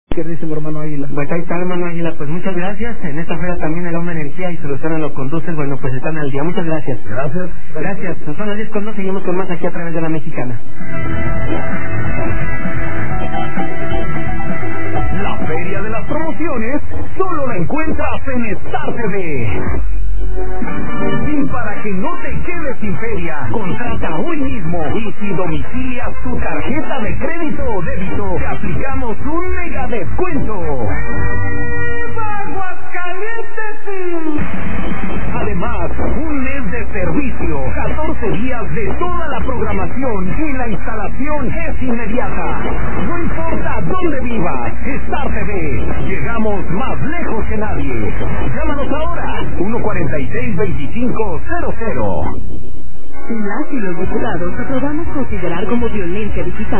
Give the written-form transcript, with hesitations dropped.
Queridísimo hermano Águila. Pues ahí está, hermano Águila, pues muchas gracias. En esta feria también el Hombre Energía y Soluciones lo conducen, bueno, pues están al día. Muchas gracias. Gracias. Son las 10:02, seguimos con más aquí a través de La Mexicana. La feria de las promociones solo la encuentras en Star TV. Y para que no te quedes sin feria, contrata hoy mismo y si domicilias tu tarjeta de crédito o débito, te aplicamos un mega descuento. Además, un mes de servicio, 14 días de toda la programación y la instalación es inmediata. No importa dónde vivas, Star TV, llegamos más lejos que nadie. Llámanos ahora, 146-2500. Las y los diputados aprobamos considerar como violencia digital